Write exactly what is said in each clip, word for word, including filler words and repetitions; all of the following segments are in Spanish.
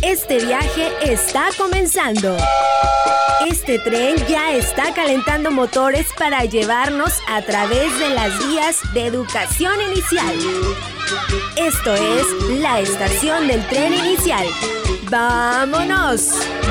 Este viaje está comenzando. Este tren ya está calentando motores para llevarnos a través de las vías de educación inicial. Esto es la estación del tren inicial. ¡Vámonos!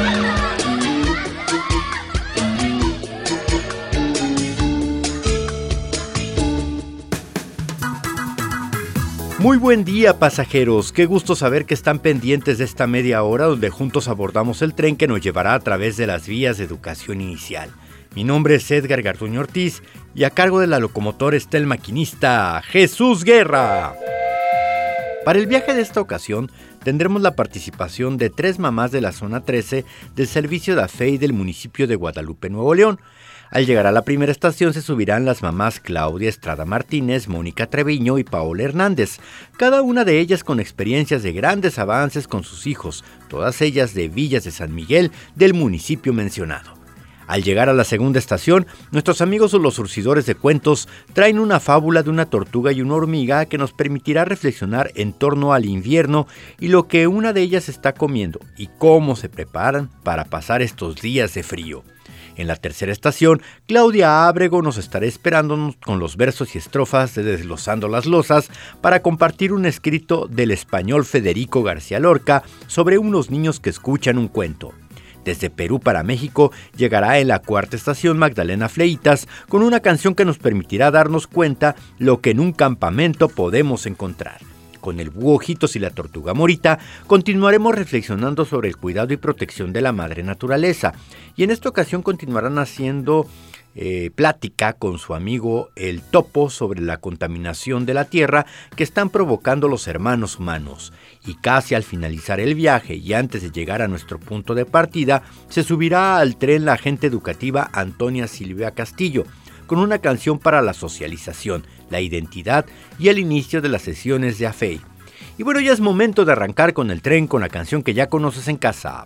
Muy buen día, pasajeros. Qué gusto saber que están pendientes de esta media hora donde juntos abordamos el tren que nos llevará a través de las vías de educación inicial. Mi nombre es Edgar Garduño Ortiz y a cargo de la locomotora está el maquinista Jesús Guerra. Para el viaje de esta ocasión tendremos la participación de tres mamás de la zona trece del servicio de AFEI del municipio de Guadalupe, Nuevo León. Al llegar a la primera estación se subirán las mamás Claudia Estrada Martínez, Mónica Treviño y Paola Hernández, cada una de ellas con experiencias de grandes avances con sus hijos, todas ellas de Villas de San Miguel del municipio mencionado. Al llegar a la segunda estación, nuestros amigos los surcidores de cuentos traen una fábula de una tortuga y una hormiga que nos permitirá reflexionar en torno al invierno y lo que una de ellas está comiendo y cómo se preparan para pasar estos días de frío. En la tercera estación, Claudia Ábrego nos estará esperándonos con los versos y estrofas de Desglosando las Losas para compartir un escrito del español Federico García Lorca sobre unos niños que escuchan un cuento. Desde Perú para México llegará en la cuarta estación Magdalena Fleitas con una canción que nos permitirá darnos cuenta lo que en un campamento podemos encontrar. Con el búho Ojitos y la tortuga Morita, continuaremos reflexionando sobre el cuidado y protección de la madre naturaleza. Y en esta ocasión continuarán haciendo eh, plática con su amigo el Topo sobre la contaminación de la tierra que están provocando los hermanos humanos. Y casi al finalizar el viaje y antes de llegar a nuestro punto de partida, se subirá al tren la agente educativa Antonia Silvia Castillo, con una canción para la socialización, la identidad y el inicio de las sesiones de AFEI. Y bueno, ya es momento de arrancar con el tren con la canción que ya conoces en casa.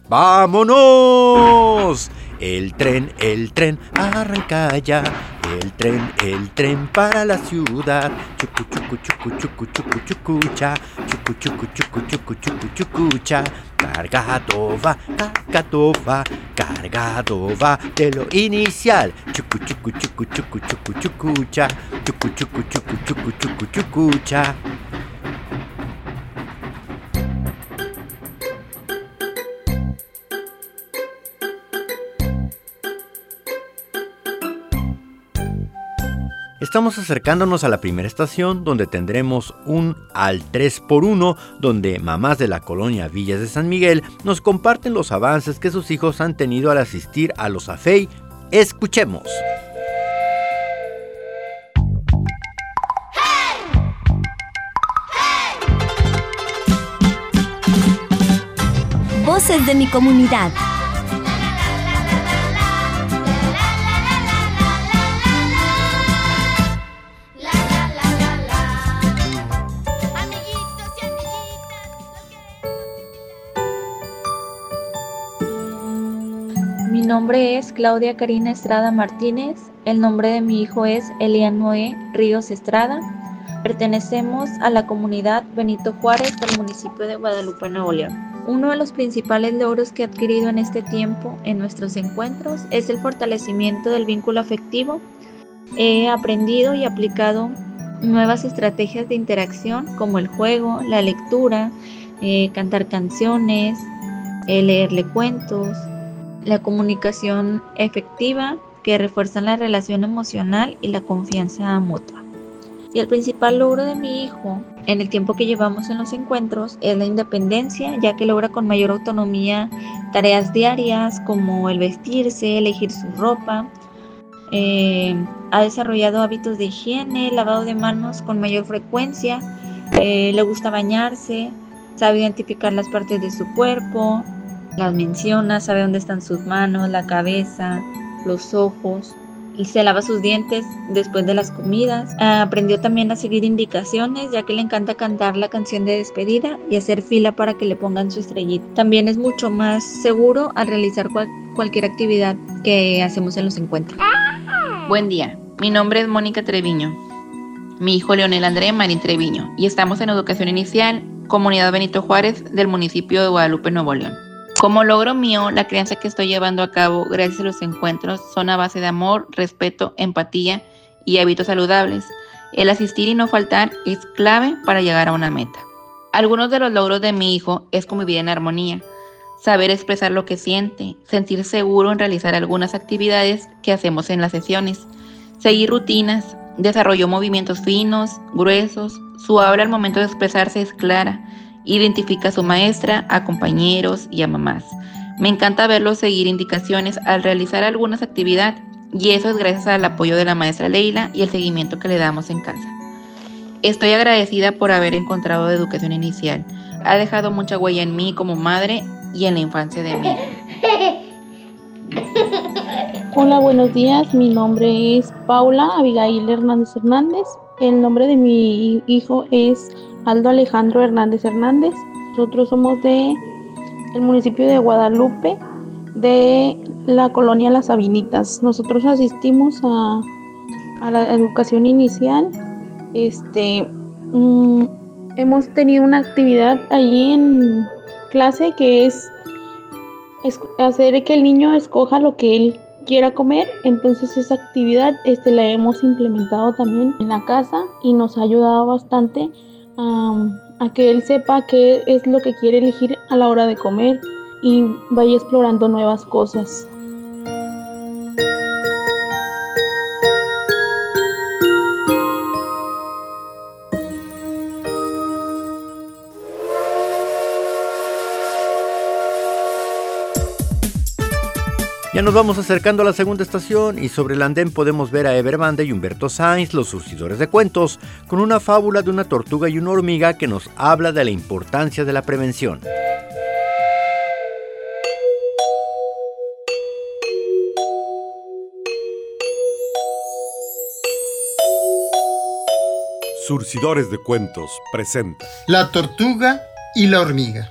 ¡Vámonos! El tren, el tren, arranca ya. El tren, el tren para la ciudad. Chucu, chucu, chucu, chucu, chucu, chucucha. Chucu, chucu, chucu, chucu, chucu, chucucha. Cargado va, cargado va, cargado va de lo inicial. Chucu, chucu, chucu, chucu, chucu, chucucha. Chucu, chucu, chucu, chucu, chucu, chucucha. Estamos acercándonos a la primera estación donde tendremos un al tres por uno donde mamás de la colonia Villas de San Miguel nos comparten los avances que sus hijos han tenido al asistir a los AFEI. Escuchemos. Voces de mi comunidad. Mi nombre es Claudia Karina Estrada Martínez, el nombre de mi hijo es Elian Noé Ríos Estrada. Pertenecemos a la comunidad Benito Juárez del municipio de Guadalupe, Nuevo León. Uno de los principales logros que he adquirido en este tiempo en nuestros encuentros es el fortalecimiento del vínculo afectivo. He aprendido y aplicado nuevas estrategias de interacción como el juego, la lectura, eh, cantar canciones, eh, leerle cuentos, la comunicación efectiva que refuerzan la relación emocional y la confianza mutua. Y el principal logro de mi hijo en el tiempo que llevamos en los encuentros es la independencia, ya que logra con mayor autonomía tareas diarias como el vestirse, elegir su ropa. Eh, ha desarrollado hábitos de higiene, lavado de manos con mayor frecuencia, eh, le gusta bañarse, sabe identificar las partes de su cuerpo, las menciona, sabe dónde están sus manos, la cabeza, los ojos, y se lava sus dientes después de las comidas. Ah, aprendió también a seguir indicaciones, ya que le encanta cantar la canción de despedida y hacer fila para que le pongan su estrellita. También es mucho más seguro al realizar cual, cualquier actividad que hacemos en los encuentros. Buen día, mi nombre es Mónica Treviño, mi hijo Leonel André Marín Treviño, y estamos en educación inicial Comunidad Benito Juárez del municipio de Guadalupe, Nuevo León. Como logro mío, la crianza que estoy llevando a cabo gracias a los encuentros son a base de amor, respeto, empatía y hábitos saludables. El asistir y no faltar es clave para llegar a una meta. Algunos de los logros de mi hijo es convivir en armonía, saber expresar lo que siente, sentir seguro en realizar algunas actividades que hacemos en las sesiones, seguir rutinas, desarrolló movimientos finos, gruesos, su habla al momento de expresarse es clara, identifica a su maestra, a compañeros y a mamás. Me encanta verlo seguir indicaciones al realizar algunas actividades y eso es gracias al apoyo de la maestra Leila y el seguimiento que le damos en casa. Estoy agradecida por haber encontrado educación inicial. Ha dejado mucha huella en mí como madre y en la infancia de mi hijo. Hola, buenos días. Mi nombre es Paula Abigail Hernández Hernández. El nombre de mi hijo es Aldo Alejandro Hernández Hernández. Nosotros somos de el municipio de Guadalupe, de la colonia Las Sabinitas. Nosotros asistimos a, a la educación inicial. Este, mmm, hemos tenido una actividad allí en clase que es, es hacer que el niño escoja lo que él quiera comer. Entonces esa actividad este, la hemos implementado también en la casa y nos ha ayudado bastante um, a que él sepa qué es lo que quiere elegir a la hora de comer y vaya explorando nuevas cosas. Ya nos vamos acercando a la segunda estación y sobre el andén podemos ver a Eber Banda y Humberto Sainz, los surtidores de cuentos, con una fábula de una tortuga y una hormiga que nos habla de la importancia de la prevención. Surtidores de cuentos presenta La tortuga y la hormiga.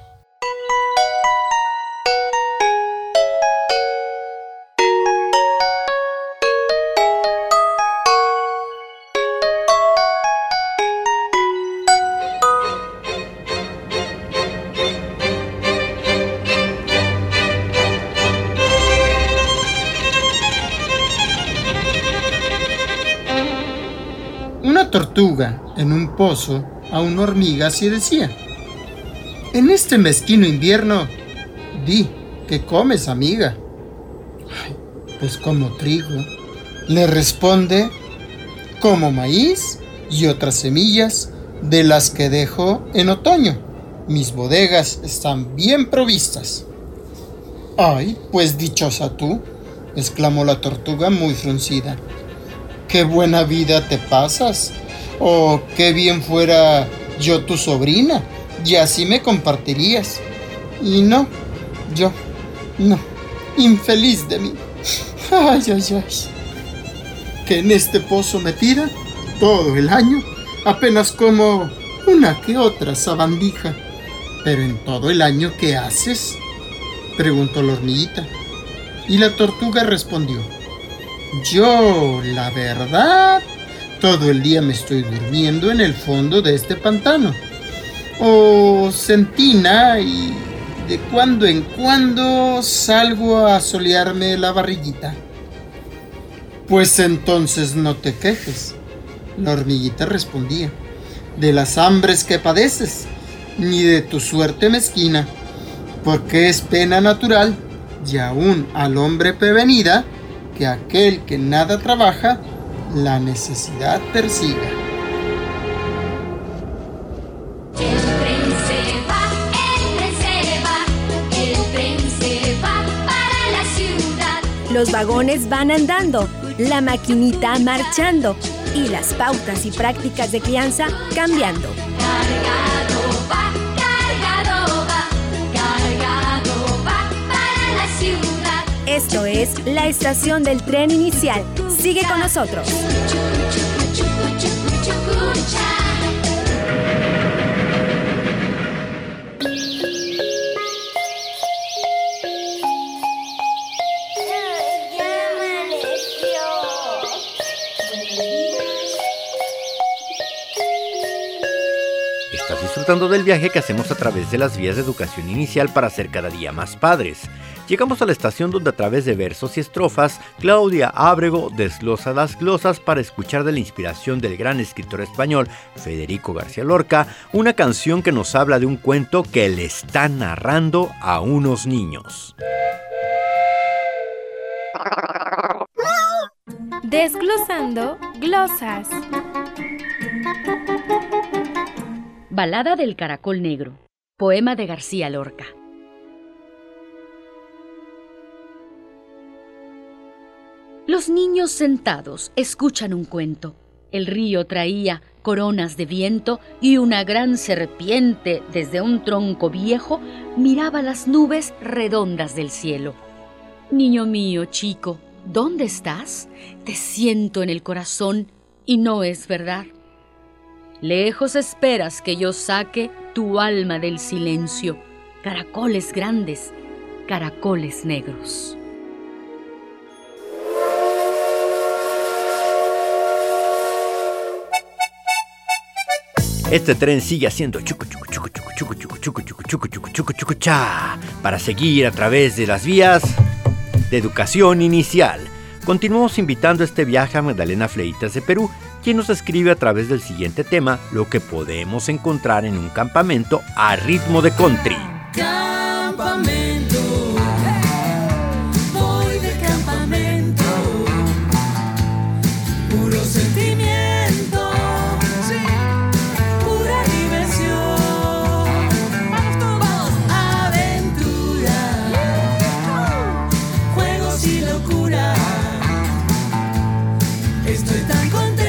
Una tortuga en un pozo a una hormiga así decía: en este mezquino invierno, di, ¿qué comes, amiga? Ay, pues como trigo. Le responde: como maíz y otras semillas de las que dejo en otoño. Mis bodegas están bien provistas. Ay, pues dichosa tú, exclamó la tortuga muy fruncida. ¡Qué buena vida te pasas! ¡Oh, qué bien fuera yo tu sobrina! Y así me compartirías. Y no, yo, no, infeliz de mí. ¡Ay, ay, ay! Que en este pozo metida, todo el año, apenas como una que otra sabandija. Pero en todo el año, ¿qué haces?, preguntó la hormiguita. Y la tortuga respondió: yo, la verdad, todo el día me estoy durmiendo en el fondo de este pantano, o sentina, y de cuando en cuando salgo a solearme la barriguita. Pues entonces no te quejes, la hormiguita respondía, de las hambres que padeces, ni de tu suerte mezquina, porque es pena natural, y aún al hombre prevenida, que aquel que nada trabaja, la necesidad persiga. El tren se va, el tren se va, el tren se va para la ciudad. Los vagones van andando, la maquinita marchando y las pautas y prácticas de crianza cambiando. Cargado va, cargado va, cargado va para la ciudad. Esto es la estación del tren inicial. Sigue con nosotros. Estás disfrutando del viaje que hacemos a través de las vías de educación inicial para ser cada día más padres. Llegamos a la estación donde a través de versos y estrofas, Claudia Ábrego desglosa las glosas para escuchar de la inspiración del gran escritor español Federico García Lorca, una canción que nos habla de un cuento que le está narrando a unos niños. Desglosando glosas. Balada del caracol negro, poema de García Lorca. Los niños sentados escuchan un cuento. El río traía coronas de viento y una gran serpiente desde un tronco viejo miraba las nubes redondas del cielo. Niño mío, chico, ¿dónde estás? Te siento en el corazón y no es verdad. Lejos esperas que yo saque tu alma del silencio. Caracoles grandes, caracoles negros. Este tren sigue haciendo chucu chucu chucu chucu chucu chucu chucu chucu chucu chucu chucu chucu cha para seguir a través de las vías de educación inicial. Continuamos invitando a este viaje a Magdalena Fleitas de Perú, quien nos escribe a través del siguiente tema lo que podemos encontrar en un campamento a ritmo de country. Campamento, voy de campamento, puro sentimiento, sí, pura diversión, vamos todos, aventura, juegos y locura, estoy tan contento.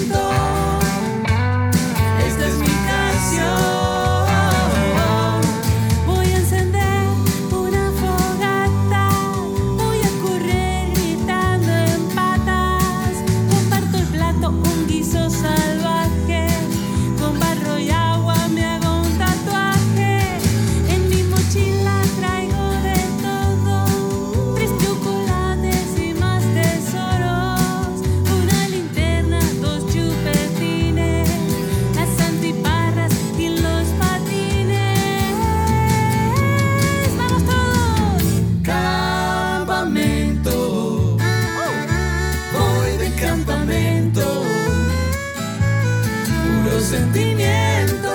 Sentimiento,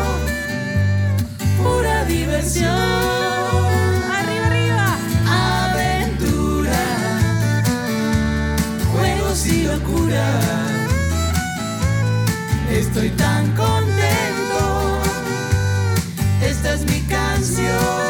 pura diversión, arriba, arriba, aventura, juegos y locura, estoy tan contento, esta es mi canción.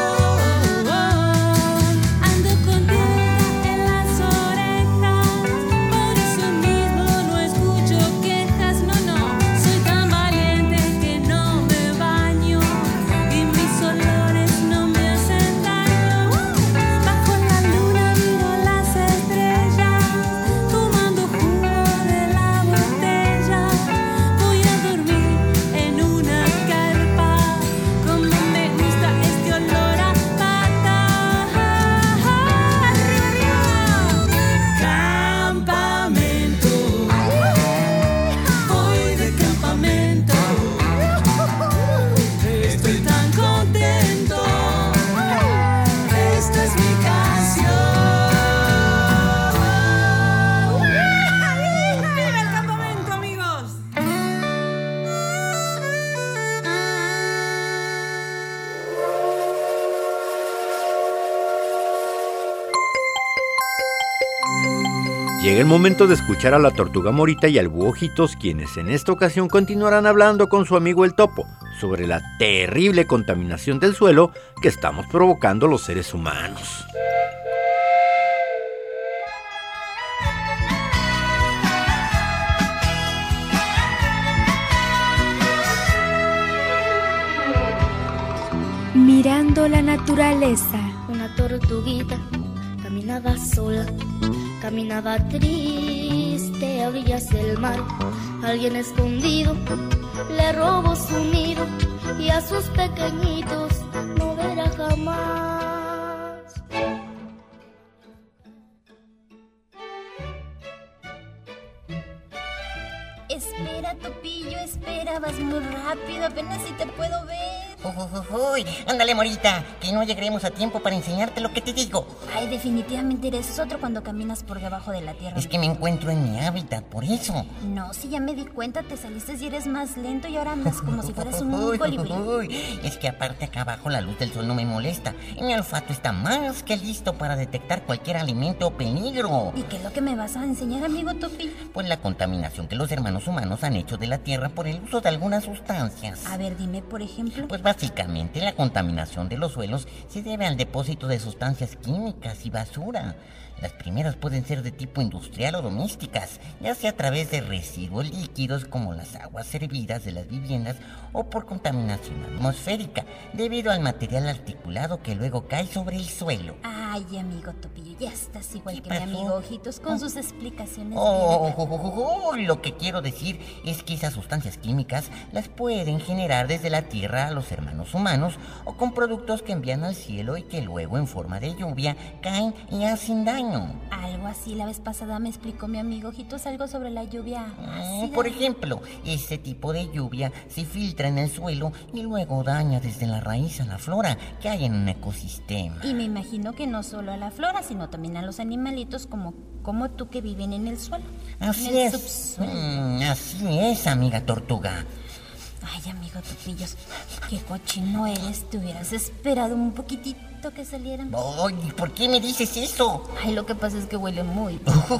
Llega el momento de escuchar a la tortuga Morita y al búho Ojitos, quienes en esta ocasión continuarán hablando con su amigo el topo sobre la terrible contaminación del suelo que estamos provocando los seres humanos. Mirando la naturaleza. Una tortuguita caminaba sola, caminaba triste a orillas del mar. Alguien escondido le robó su nido y a sus pequeñitos no verá jamás. Espera, Topillo, espera. mira, vas muy rápido, apenas si te puedo ver. Uy, ándale, Morita, que no llegaremos a tiempo para enseñarte lo que te digo. Ay, definitivamente eres otro cuando caminas por debajo de la tierra. Es que me encuentro en mi hábitat, por eso. No, si ya me di cuenta, te saliste y eres más lento y ahora andas como si fueras un Uy, colibrí. uy, es que aparte acá abajo la luz del sol no me molesta y mi olfato está más que listo para detectar cualquier alimento o peligro. ¿Y qué es lo que me vas a enseñar, amigo Topi? Pues la contaminación que los hermanos humanos han hecho de la tierra por el uso de algunas sustancias. A ver, dime, por ejemplo. Pues básicamente la contaminación de los suelos se debe al depósito de sustancias químicas y basura. Las primeras pueden ser de tipo industrial o domésticas, ya sea a través de residuos líquidos como las aguas hervidas de las viviendas o por contaminación atmosférica, debido al material articulado que luego cae sobre el suelo. Ay, amigo Topillo, ya estás igual que pasó? mi amigo Ojitos con oh. sus explicaciones. Oh, oh, oh, oh, oh, lo que quiero decir es que esas sustancias químicas las pueden generar desde la tierra a los hermanos humanos o con productos que envían al cielo y que luego en forma de lluvia caen y hacen daño. Algo así, la vez pasada me explicó mi amigo Ojitos algo sobre la lluvia. Mm, por ejemplo, ese tipo de lluvia se filtra en el suelo y luego daña desde la raíz a la flora que hay en un ecosistema. Y me imagino que no solo a la flora, sino también a los animalitos como, como tú que viven en el suelo. Así en el es. subsuelo. Mm, así es, amiga tortuga. Ay, amigo Topillos, qué cochino eres. Te hubieras esperado un poquitito que salieran. Ay, ¿por qué me dices eso? Ay, lo que pasa es que huele muy...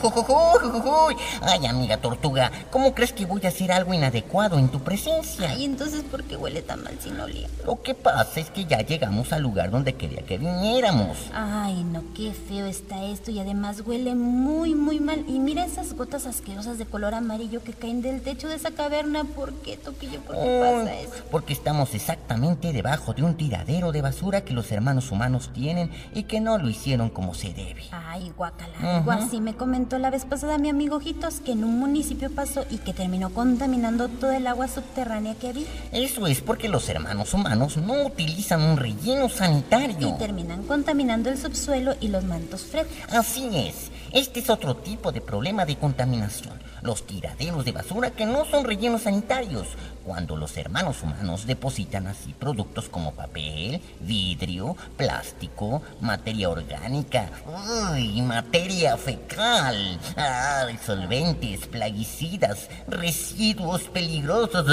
Ay, amiga tortuga, ¿cómo crees que voy a hacer algo inadecuado en tu presencia? Ay, entonces, ¿por qué huele tan mal si no olía? Lo que pasa es que ya llegamos al lugar donde quería que viniéramos. Ay, no, qué feo está esto y además huele muy, muy mal. Y mira esas gotas asquerosas de color amarillo que caen del techo de esa caverna. ¿Por qué, Topillo? ¿Por qué pasa eso? Porque estamos exactamente debajo de un tiradero de basura que los hermanos humanos tienen y que no lo hicieron como se debe. Ay, guacala, uh-huh. Algo así me comentó la vez pasada mi amigo Ojitos, que en un municipio pasó y que terminó contaminando todo el agua subterránea que había. Eso es porque los hermanos humanos no utilizan un relleno sanitario. Y terminan contaminando el subsuelo y los mantos freáticos. Así es. Este es otro tipo de problema de contaminación. Los tiraderos de basura que no son rellenos sanitarios. Cuando los hermanos humanos depositan así productos como papel, vidrio, plástico, materia orgánica, uy, materia fecal, ah, solventes, plaguicidas, residuos peligrosos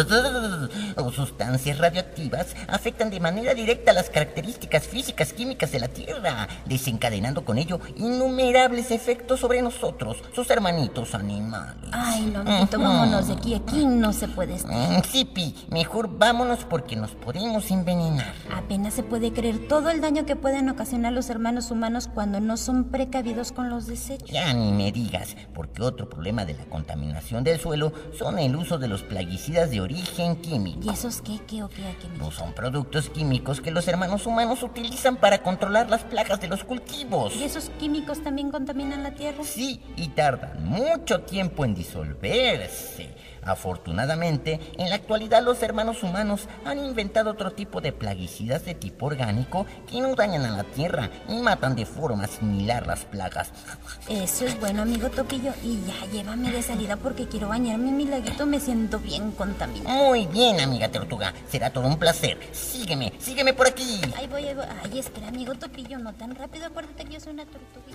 o sustancias radioactivas, afectan de manera directa las características físicas químicas de la Tierra, desencadenando con ello innumerables efectos sobre nosotros, sus hermanitos animales. Ay, no, amiguito, uh-huh. Vámonos de aquí, aquí no se puede estar. Sí, Pi, mejor vámonos porque nos podemos envenenar. Apenas se puede creer todo el daño que pueden ocasionar los hermanos humanos cuando no son precavidos con los desechos. Ya ni me digas, porque otro problema de la contaminación del suelo son el uso de los plaguicidas de origen químico. ¿Y esos qué, qué o qué, qué? No son productos químicos que los hermanos humanos utilizan para controlar las plagas de los cultivos. ¿Y esos químicos también contaminan la tierra? Sí, y tardan mucho tiempo en disolverse. Afortunadamente, en la actualidad los hermanos humanos han inventado otro tipo de plaguicidas de tipo orgánico que no dañan a la tierra y matan de forma similar las plagas. Eso es bueno, amigo Topillo, y ya llévame de salida porque quiero bañarme, mi laguito, me siento bien contaminado. Muy bien, amiga tortuga, será todo un placer. Sígueme, sígueme por aquí. Ay, voy, voy. Ay, espera, amigo Topillo, no tan rápido, acuérdate que yo soy una tortuga.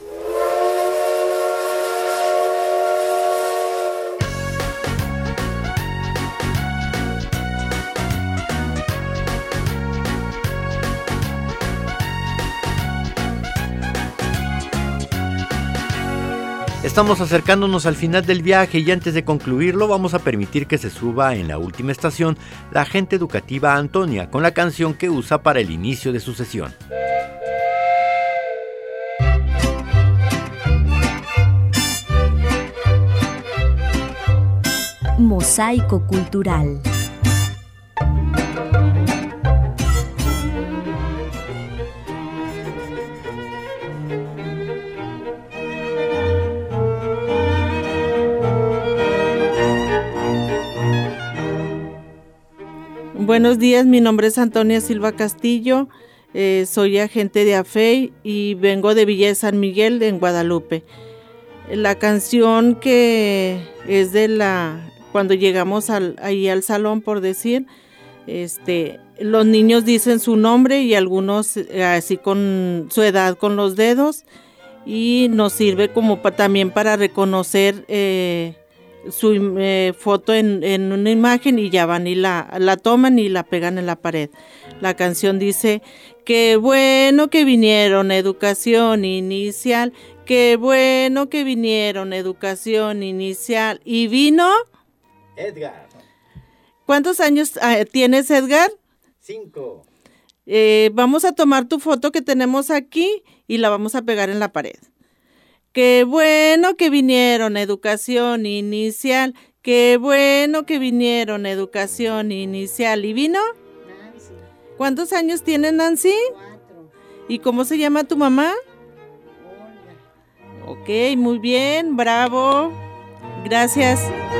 Estamos acercándonos al final del viaje y antes de concluirlo vamos a permitir que se suba en la última estación la agente educativa Antonia con la canción que usa para el inicio de su sesión. Mosaico cultural. Buenos días, mi nombre es Antonia Silva Castillo, eh, soy agente de A F E I y vengo de Villa de San Miguel, en Guadalupe. La canción que es de la cuando llegamos al, ahí al salón, por decir, este, los niños dicen su nombre y algunos así con su edad con los dedos, y nos sirve como pa, también para reconocer eh, su eh, foto en, en una imagen, y ya van y la, la toman y la pegan en la pared. La canción dice: qué bueno que vinieron, educación inicial, qué bueno que vinieron, educación inicial. ¿Y vino? Edgar. ¿Cuántos años uh, tienes, Edgar? Cinco. Eh, vamos a tomar tu foto que tenemos aquí y la vamos a pegar en la pared. Qué bueno que vinieron, educación inicial, qué bueno que vinieron, educación inicial. ¿Y vino? Nancy. ¿Cuántos años tiene Nancy? Cuatro. ¿Y cómo se llama tu mamá? Olga. Ok, muy bien, bravo. Gracias.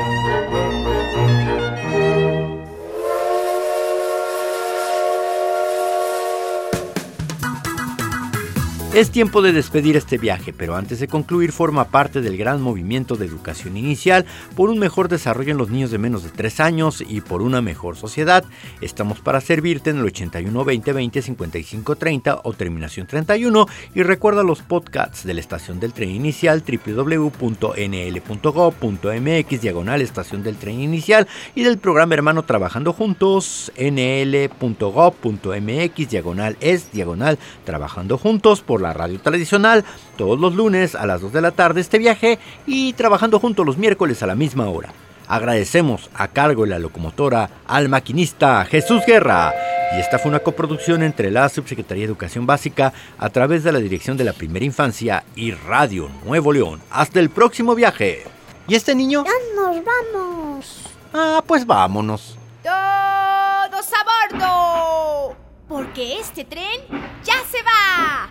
Es tiempo de despedir este viaje, pero antes de concluir, forma parte del gran movimiento de educación inicial por un mejor desarrollo en los niños de menos de tres años y por una mejor sociedad. Estamos para servirte en el ochenta y uno veinte veinte cincuenta y cinco treinta o terminación treinta y uno, y recuerda los podcasts de la estación del tren inicial doble u doble u doble u punto ene ele punto gob punto eme equis diagonal estación del tren inicial, y del programa hermano Trabajando Juntos ene ele punto gob punto eme equis diagonal es diagonal Trabajando Juntos por la radio tradicional, todos los lunes a las dos de la tarde este viaje, y Trabajando Juntos los miércoles a la misma hora. Agradecemos a cargo de la locomotora al maquinista Jesús Guerra, y esta fue una coproducción entre la Subsecretaría de Educación Básica a través de la Dirección de la Primera Infancia y Radio Nuevo León. Hasta el próximo viaje. ¿Y este niño? Ya nos vamos. Ah, pues vámonos. ¡Todos a bordo! Porque este tren ya se va.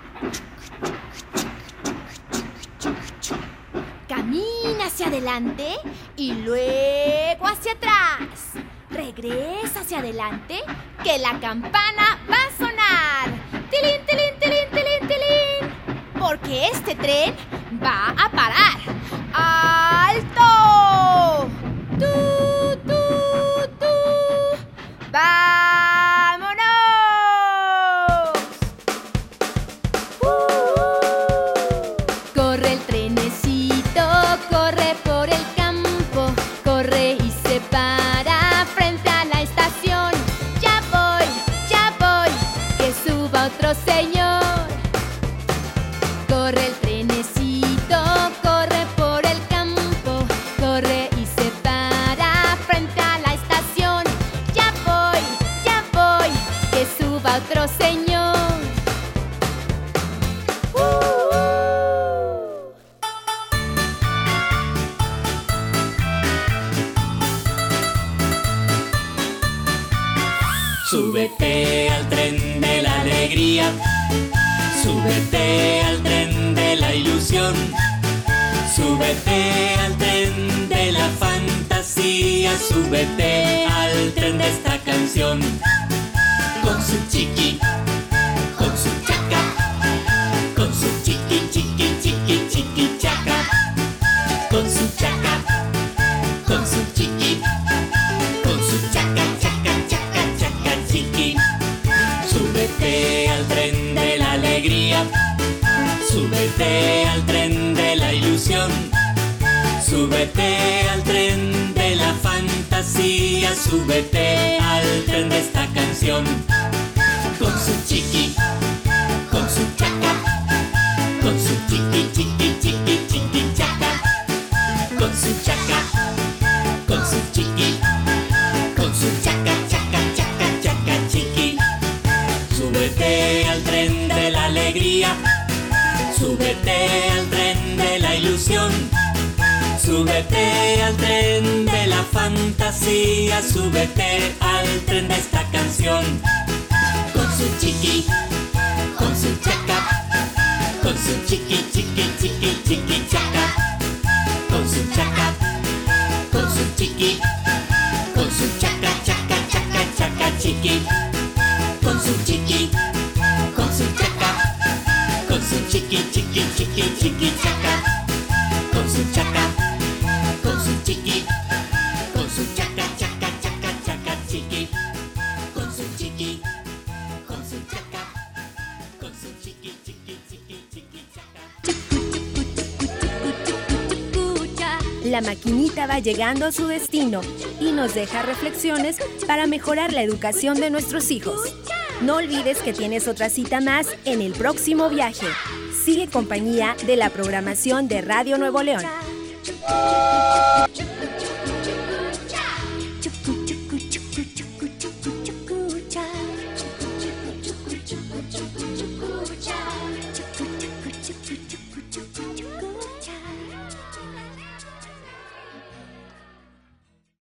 Camina hacia adelante y luego hacia atrás. Regresa hacia adelante, que la campana va a sonar. ¡Tilín, tilín, tilín, tilín, tilín! Porque este tren va a parar. ¡Alto! ¡Tú, tú, tú! ¡Vámonos! Corre el trenecito, corre por el campo, corre y se para frente a la estación. Ya voy, ya voy, que suba otro señor. Corre el trenecito, corre por el campo, corre y se para frente a la estación. Ya voy, ya voy, que suba otro señor. Súbete al tren de la alegría, súbete al tren de la ilusión, súbete al tren de la fantasía, súbete al tren de esta canción. Con su chiqui, con su chaca, con su chiqui, chiqui, chiqui, chiqui, chaca, con su chaca, con su chiqui, con su chaca, chaca, chaca, chaca, chiqui. Súbete al tren de la alegría, súbete al tren de la ilusión, súbete al tren de la fantasía, súbete al tren de esta canción. Con su chiqui, con su chaca, con su chiqui, chiqui, chiqui, chiqui, chaca, con su chaca, con su chiqui, con su chaca, chaca, chaca, chaca, chiqui. Súbete al tren de la alegría, súbete al tren de la ilusión, súbete al tren de la fantasía, súbete al tren de esta canción. Con su chiqui, con su chaca, con su chiqui, chiqui, chiqui, chiqui, chaca, con su chaca, con su chiqui, con su chaca, chaca, chaca, chaca, chiqui, con su chiqui, con su chaca, con su chiqui, chiqui, chiqui, chiqui, chaca, con su chaca, con su chiqui, con su la maquinita va llegando a su destino y nos deja reflexiones para mejorar la educación de nuestros hijos. No olvides que tienes otra cita más en el próximo viaje. Sigue compañía de la programación de Radio Nuevo León.